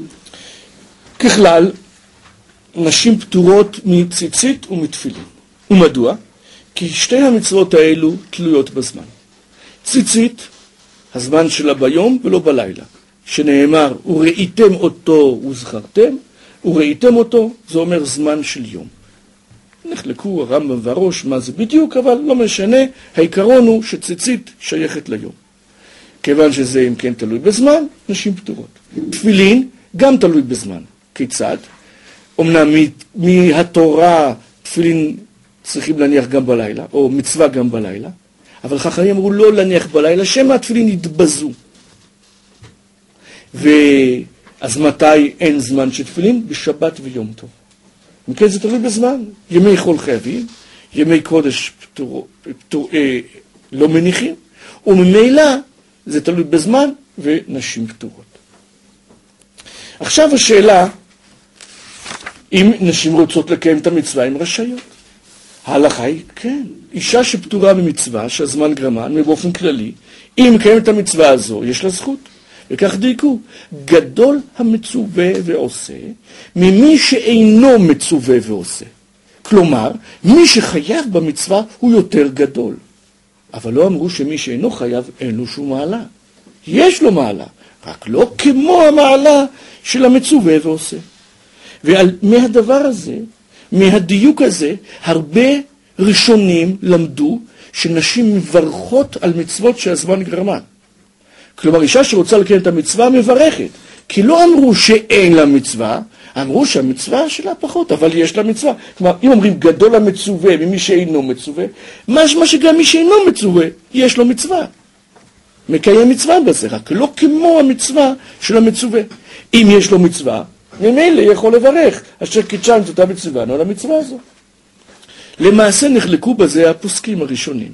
ככלל, נשים פטורות מציצית ומתפילין. ומדוע? כי שתי המצוות האלו תלויות בזמן. ציצית, הזמן שלה ביום ולא בלילה. שנאמר, וראיתם אותו וזכרתם, וראיתם אותו, זה אומר זמן של יום. נחלקו הרמב"ם והראש מה זה בדיוק, אבל לא משנה, העיקרון הוא שציצית שייכת ליום. כיוון שזה אם כן תלוי בזמן, נשים פטורות. תפילין גם תלוי בזמן. כיצד? אמנם מהתורה תפילין צריכים להניח גם בלילה, או מצווה גם בלילה, אבל חכמים אמרו לא להניח בלילה, שמא התפילין יתבזו. ואז מתי אין זמן של תפילין? בשבת ויום טוב. מכן זה תלוי בזמן. ימי חול חייבים, ימי קודש פטור, פטור, אה, לא מניחים, וממילא זה תלוי בזמן ונשים פטורות. עכשיו השאלה, אם נשים רוצות לקיים את המצווה, הן רשאיות. ההלכה היא, כן, אישה שפטורה ממצווה, שהזמן גרמן, באופן כללי, אם מקיים את המצווה הזו, יש לה זכות. וכך דייקו, גדול המצווה ועושה, ממי שאינו מצווה ועושה. כלומר, מי שחייב במצווה הוא יותר גדול. אבל לא אמרו שמי שאינו חייב אין לו שום מעלה. יש לו מעלה, רק לא כמו המעלה של המצווה ועושה. ומהדבר הזה, מהדיוק הזה, הרבה ראשונים למדו שנשים מברכות על מצוות שהזמן גרמן. כלומר, אישה שרוצה לקיים את המצווה מברכת, כי לא אמרו שאין לה מצווה, אמרו שהמצווה שלה פחות, אבל יש לה מצווה. כלומר, אם אומרים גדול המצווה ממי שאינו מצווה, משמע שגם מי שאינו מצווה, יש לו מצווה. מקיים מצווה בזה, רק לא כמו המצווה של המצווה. אם יש לו מצווה, ממילא יכול לברך, אשר קידשה את אותה מצווה, לא למצווה הזו. למעשה נחלקו בזה הפוסקים הראשונים.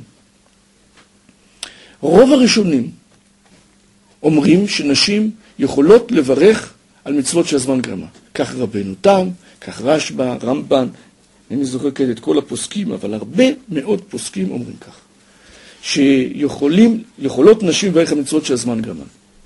רוב הראשונים אומרים שנשים יכולות לברך על מצוות שהזמן גרמה. כך רבנו תם, כך רשב"א, רמב"ן, אני זוכר את כל הפוסקים, אבל הרבה מאוד פוסקים אומרים כך. שיכולים, יכולות נשים לברך על מצוות שהזמן גרמה.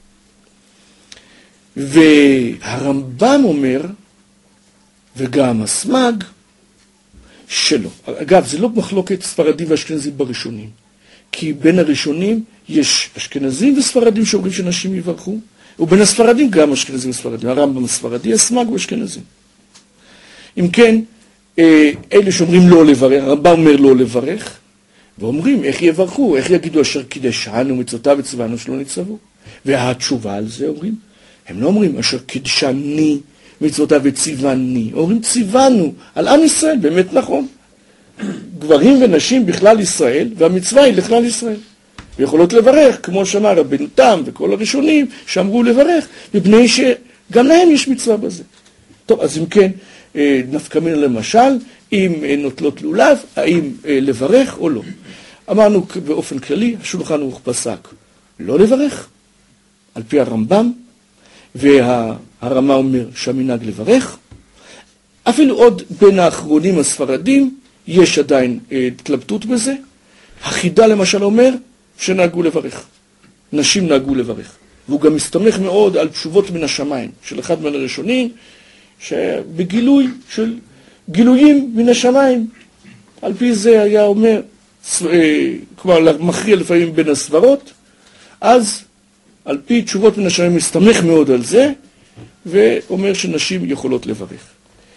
והרמב"ם אומר, וגם הסמ"ג, שלא. אגב, זה לא מחלוקת ספרדים ואשכנזים בראשונים. כי בין הראשונים יש אשכנזים וספרדים שאומרים שנשים יברכו, ובין הספרדים גם אשכנזים וספרדים. הרמב"ם הספרדי, הסמ"ג ואשכנזים. אם כן, אלה שאומרים לא לברך, הרמב"ם אומר לא לברך, ואומרים איך יברכו, איך יגידו אשר קידשנו מצוותיו וציוונו שלא נצטוו. והתשובה על זה אומרים, הם לא אומרים אשר קידשני מצוותיו וציווני, אומרים ציוונו על עם ישראל, באמת נכון. גברים ונשים בכלל ישראל, והמצווה היא לכלל ישראל. ויכולות לברך, כמו שאמר רבנו תם וכל הראשונים שאמרו לברך, מפני שגם להם יש מצווה בזה. טוב, אז אם כן, נפקא מינה למשל, אם נוטלות לולב, האם לברך או לא. אמרנו באופן כללי, השולחן ערוך פסק לא לברך, על פי הרמב"ם, והרמה אומר שהמנהג לברך. אפילו עוד בין האחרונים הספרדים, יש עדיין התלבטות בזה. החידה למשל אומר שנהגו לברך. נשים נהגו לברך. והוא גם מסתמך מאוד על תשובות מן השמיים, של אחד מן הראשונים, שבגילוי של גילויים מן השמיים. על פי זה היה אומר, כלומר מכריע לפעמים בין הסברות, אז על פי תשובות מן השמיים מסתמך מאוד על זה, ואומר שנשים יכולות לברך.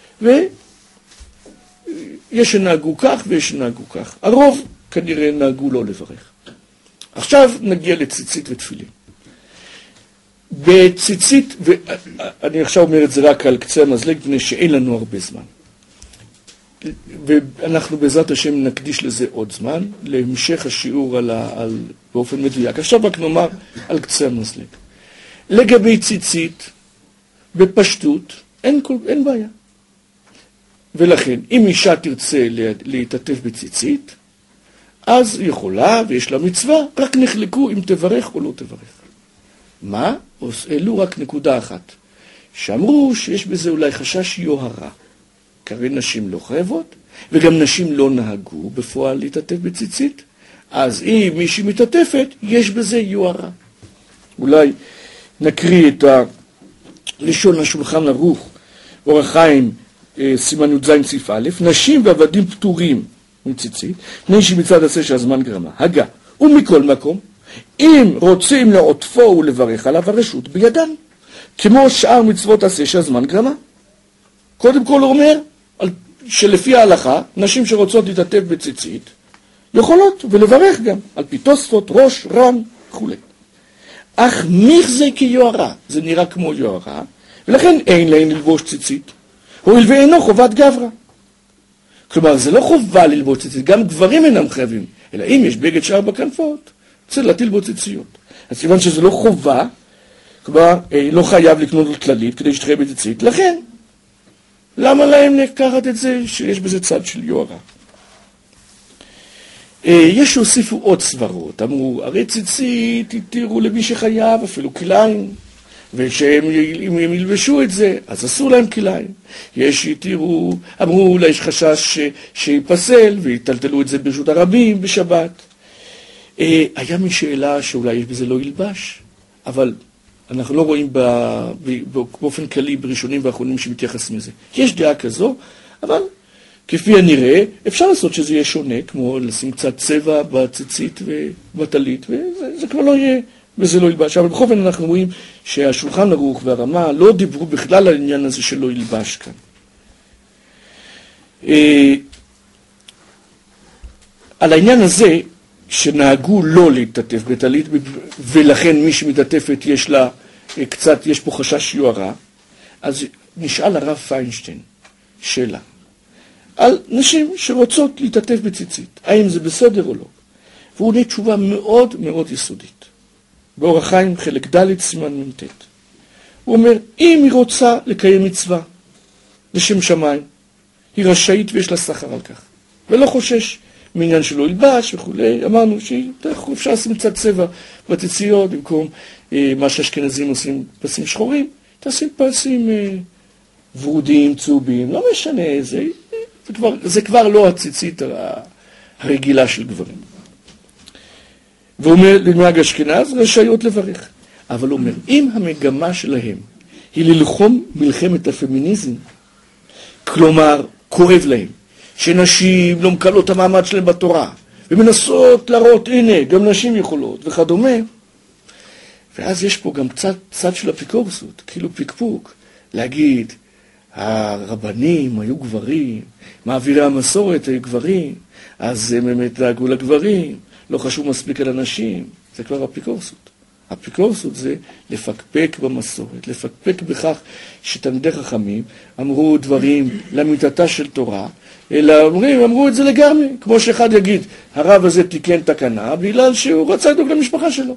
ויש שנהגו כך ויש שנהגו כך. הרוב כנראה נהגו לא לברך. עכשיו נגיע לציצית ותפילין. בציצית, ואני עכשיו אומר את זה רק על קצה המזלג, מפני שאין לנו הרבה זמן. ואנחנו בעזרת השם נקדיש לזה עוד זמן, להמשך השיעור על, על, באופן מדויק. עכשיו רק נאמר על קצה המזלג. לגבי ציצית, בפשטות, אין, כל, אין בעיה. ולכן, אם אישה תרצה להתעטף בציצית, אז היא יכולה ויש לה מצווה, רק נחלקו אם תברך או לא תברך. מה? העלו רק נקודה אחת. שאמרו שיש בזה אולי חשש יוהרה. כרי נשים לא חייבות, וגם נשים לא נהגו בפועל להתעטף בציצית. אז אם מישהי מתעטפת, יש בזה יוהרה. אולי נקריא את לשון השולחן ערוך, אור החיים, סימן י"ז סעיף א', נשים ועבדים פטורים מציצית, פני שמצד עשה שהזמן גרמה. הגה, ומכל מקום, אם רוצים לעוטפו ולברך עליו, הרשות בידם, כמו שאר מצוות עשה שהזמן גרמה. קודם כל הוא אומר שלפי ההלכה, נשים שרוצות להתעטף בציצית, יכולות ולברך גם, על פי תוספות, ראש, רם, וכו'. אך מיך זה כיוהרה, זה נראה כמו יוהרה, ולכן אין להן ללבוש ציצית. הואיל ואינו חובת גברא. כלומר, זה לא חובה ללבוש ציצית, גם גברים אינם חייבים, אלא אם יש בגד שער בכנפות, צריך להטיל בו ציציות. אז כיוון שזה לא חובה, כלומר, לא חייב לקנות לו כללית כדי שתחיה בציצית, לכן, למה להם לקחת את זה שיש בזה צד של יוהרה? יש שהוסיפו עוד סברות, אמרו, הרי ציצית התירו למי שחייב, אפילו כליים, ושאם הם ילבשו את זה, אז אסור להם כליים. יש, תראו, אמרו, אולי יש חשש שיפסל, ויטלטלו את זה ברשות הרבים בשבת. היה מין שאלה שאולי בזה לא ילבש, אבל אנחנו לא רואים באופן כללי בראשונים ואחרונים שמתייחס מזה. יש דעה כזו, אבל כפי הנראה, אפשר לעשות שזה יהיה שונה, כמו לשים קצת צבע בציצית ובטלית, וזה כבר לא יהיה, וזה לא ילבש. אבל בכל אופן אנחנו רואים שהשולחן ערוך והרמה לא דיברו בכלל על העניין הזה שלא ילבש כאן. על העניין הזה, שנהגו לא להתעטף בטלית, ולכן מי שמתעטפת יש לה קצת, יש פה חשש יוהרה, אז נשאל הרב פיינשטיין שאלה, על נשים שרוצות להתעטף בציצית, האם זה בסדר או לא? והוא עונה תשובה מאוד מאוד יסודית. באור החיים חלק ד' סימן מ"ט. הוא אומר, אם היא רוצה לקיים מצווה לשם שמיים, היא רשאית ויש לה שכר על כך, ולא חושש מעניין שלא ילבש וכולי. אמרנו שאפשר לשים קצת צבע בציציות, במקום אה, מה שהאשכנזים עושים פסים שחורים, תשים פסים אה, ורודים, צהובים, לא משנה, זה, זה, כבר, זה כבר לא הציצית הרגילה של גברים. והוא אומר, למנהג אשכנז, רשאיות לברך. אבל הוא אומר, אם המגמה שלהם היא ללחום מלחמת הפמיניזם, כלומר, כואב להם, שנשים לא מקבלות את המעמד שלהם בתורה, ומנסות להראות, הנה, גם נשים יכולות, וכדומה. ואז יש פה גם קצת צד של אפיקורסות, כאילו פיקפוק, להגיד, הרבנים היו גברים, מעבירי המסורת היו גברים, אז הם באמת דאגו לגברים, לא חשוב מספיק על הנשים, זה כבר אפיקורסות. אפיקורסות זה לפקפק במסורת, לפקפק בכך שתלמידי חכמים אמרו דברים לאמיתתה של תורה, אלא אומרים, אמרו את זה לגמרי, כמו שאחד יגיד, הרב הזה תיקן תקנה, בגלל שהוא רצה לדאוג למשפחה שלו.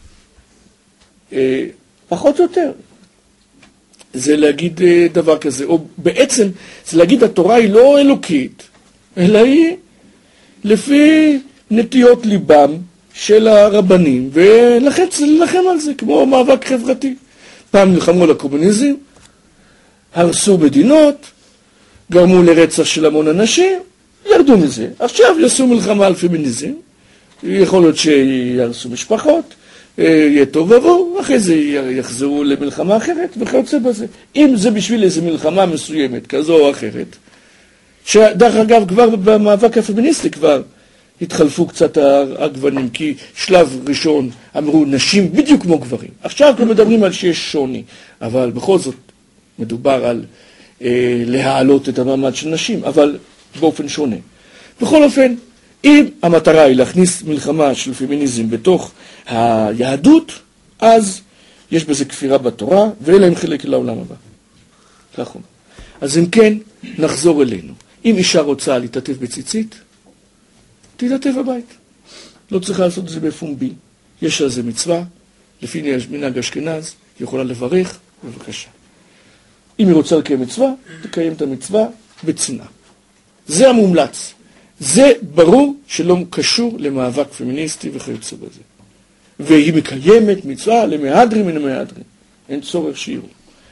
אה, פחות או יותר. זה להגיד אה, דבר כזה, או בעצם זה להגיד התורה היא לא אלוקית, אלא היא לפי נטיות ליבם של הרבנים, ולכן צריך להילחם על זה, כמו מאבק חברתי. פעם נלחמו על הקומוניזם, הרסו מדינות, גרמו לרצח של המון אנשים, ירדו מזה. עכשיו יעשו מלחמה על פמיניזם, יכול להיות שירסו משפחות, יהיה טוב ובוא, אחרי זה יחזרו למלחמה אחרת, וכיוצא בזה. אם זה בשביל איזו מלחמה מסוימת, כזו או אחרת, שדרך אגב כבר במאבק הפמיניסטי כבר התחלפו קצת הגוונים, כי שלב ראשון אמרו נשים בדיוק כמו גברים. עכשיו כבר מדברים על שיש שוני, אבל בכל זאת מדובר על אה, להעלות את המעמד של נשים, אבל באופן שונה. בכל אופן, אם המטרה היא להכניס מלחמה של פמיניזם בתוך היהדות, אז יש בזה כפירה בתורה, ואלה הם חלק לעולם הבא. כך אומר. אז אם כן, נחזור אלינו. אם אישה רוצה להתעטף בציצית, תתעטף בבית. לא צריכה לעשות את זה בפומבי. יש על זה מצווה, לפי מנהג אשכנז, היא יכולה לברך, בבקשה. אם היא רוצה לקיים מצווה, תקיים את המצווה בצנעה. זה המומלץ. זה ברור שלא קשור למאבק פמיניסטי וכיוצא בזה. והיא מקיימת מצווה למהדרין מן המהדרין. אין צורך שיראו.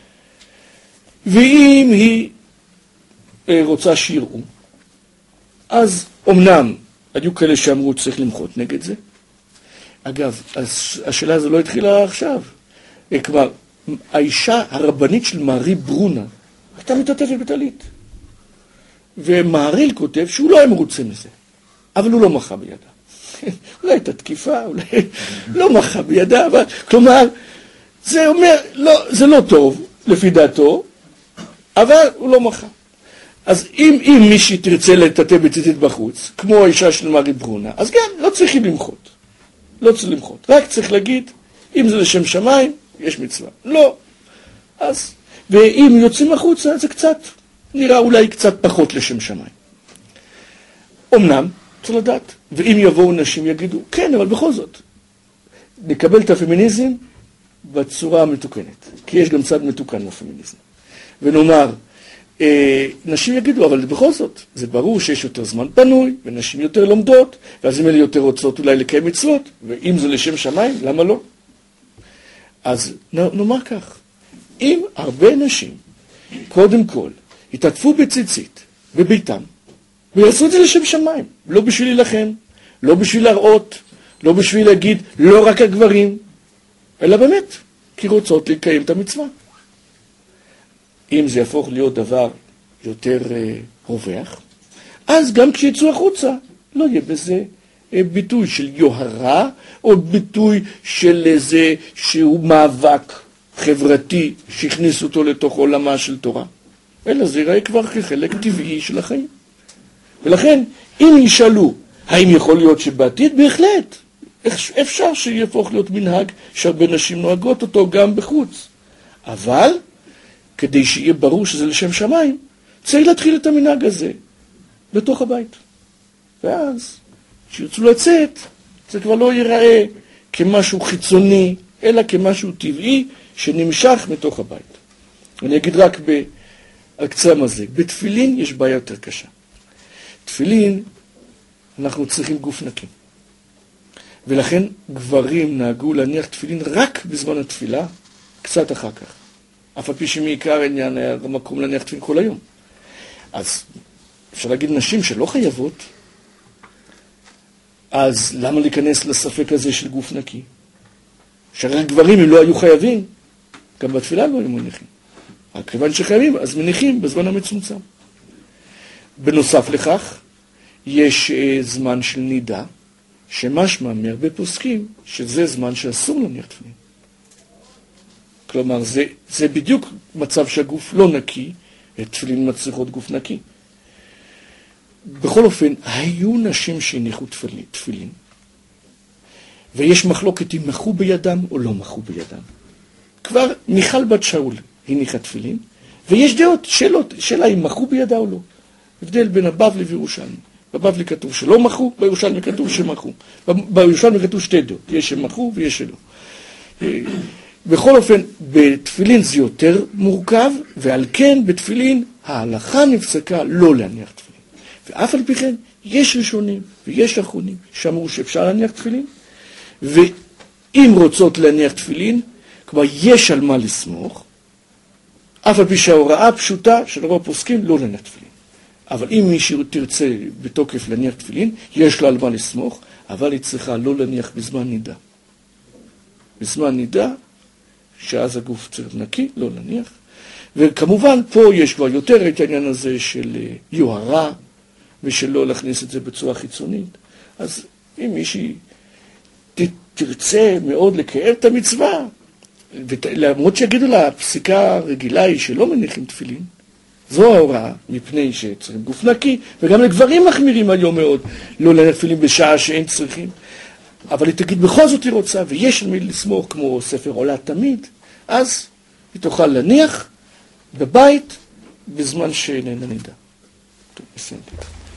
ואם היא רוצה שיראו, אז אמנם היו כאלה שאמרו צריך למחות נגד זה. אגב, השאלה הזו לא התחילה עכשיו. כבר, האישה הרבנית של מארי ברונה הייתה מתעטפת בטלית. ומהריל כותב שהוא לא היה מרוצה מזה, אבל הוא לא מחה בידה. אולי הייתה תקיפה, אולי לא מחה בידה, אבל כלומר, זה אומר, לא, זה לא טוב לפי דעתו, אבל הוא לא מחה. אז אם, אם מישהי תרצה להתעטף בציצית בחוץ, כמו האישה של מארי ברונה, אז גם לא צריכים למחות. לא צריך למחות. רק צריך להגיד, אם זה לשם שמיים, יש מצווה. לא. אז, ואם יוצאים החוצה, זה קצת, נראה אולי קצת פחות לשם שמיים. אמנם, צריך לדעת, ואם יבואו נשים יגידו, כן, אבל בכל זאת, נקבל את הפמיניזם בצורה המתוקנת. כי יש גם צד מתוקן בפמיניזם. ונאמר, אה, נשים יגידו, אבל בכל זאת, זה ברור שיש יותר זמן פנוי, ונשים יותר לומדות, ואז אם אלה יותר רוצות אולי לקיים מצוות, ואם זה לשם שמיים, למה לא? אז נאמר כך, אם הרבה נשים, קודם כל, יתעטפו בציצית, בביתם, ויעשו את זה לשם שמיים, לא בשביל להילחם, לא בשביל להראות, לא בשביל להגיד, לא רק הגברים, אלא באמת, כי רוצות לקיים את המצווה. אם זה יהפוך להיות דבר יותר אה, רווח, אז גם כשיצאו החוצה, לא יהיה בזה אה, ביטוי של יוהרה, או ביטוי של איזה שהוא מאבק חברתי שהכניס אותו לתוך עולמה של תורה, אלא זה ייראה כבר כחלק טבעי של החיים. ולכן, אם ישאלו, האם יכול להיות שבעתיד? בהחלט. אפשר שיהפוך להיות מנהג שהרבה נשים נוהגות אותו גם בחוץ. אבל, כדי שיהיה ברור שזה לשם שמיים, צריך להתחיל את המנהג הזה בתוך הבית. ואז, כשירצו לצאת, זה כבר לא ייראה כמשהו חיצוני, אלא כמשהו טבעי שנמשך מתוך הבית. אני אגיד רק על קצה המזלג. בתפילין יש בעיה יותר קשה. תפילין, אנחנו צריכים גוף נקי. ולכן גברים נהגו להניח תפילין רק בזמן התפילה, קצת אחר כך. אף על פי שמעיקר העניין היה מקום להניח תפילין כל היום. אז אפשר להגיד נשים שלא חייבות, אז למה להיכנס לספק הזה של גוף נקי? שהרי גברים אם לא היו חייבים, גם בתפילה לא היו מניחים. רק כיוון שחייבים, אז מניחים בזמן המצומצם. בנוסף לכך, יש זמן של נידה, שמשמע מהרבה פוסקים, שזה זמן שאסור להניח תפילין. כלומר, זה, זה בדיוק מצב שהגוף לא נקי, תפילין מצריכות גוף נקי. בכל אופן, היו נשים שהניחו תפילין, ויש מחלוקת אם מחו בידם או לא מחו בידם. כבר מיכל בת שאול הניחה תפילין, ויש דעות, שאלות, שאלה אם מחו בידה או לא. הבדל בין הבבלי וירושלמי. בבבלי כתוב שלא מחו, בירושלמי כתוב שמחו. בירושלמי כתוב שתי דעות, יש שמחו ויש שלא. בכל אופן, בתפילין זה יותר מורכב, ועל כן בתפילין ההלכה נפסקה לא להניח תפילין. ואף על פי כן, יש ראשונים ויש אחרונים שאמרו שאפשר להניח תפילין, ואם רוצות להניח תפילין, כלומר יש על מה לסמוך, אף על פי שההוראה הפשוטה של רוב הפוסקים לא להניח תפילין. אבל אם מישהו תרצה בתוקף להניח תפילין, יש לה על מה לסמוך, אבל היא צריכה לא להניח בזמן נידה. בזמן נידה, שאז הגוף צריך נקי, לא להניח. וכמובן פה יש כבר יותר את העניין הזה של יוהרה, ושלא להכניס את זה בצורה חיצונית. אז אם מישהי תרצה מאוד לקיים את המצווה, למרות שיגידו לה, הפסיקה הרגילה היא שלא מניחים תפילין, זו ההוראה, מפני שצריכים גוף נקי, וגם לגברים מחמירים היום מאוד, לא להניח תפילין בשעה שאין צריכים. אבל היא תגיד, בכל זאת היא רוצה, ויש על מי לסמוך, כמו ספר עולה תמיד, אז היא תוכל להניח בבית בזמן שאיננה נידה. טוב, בסדר.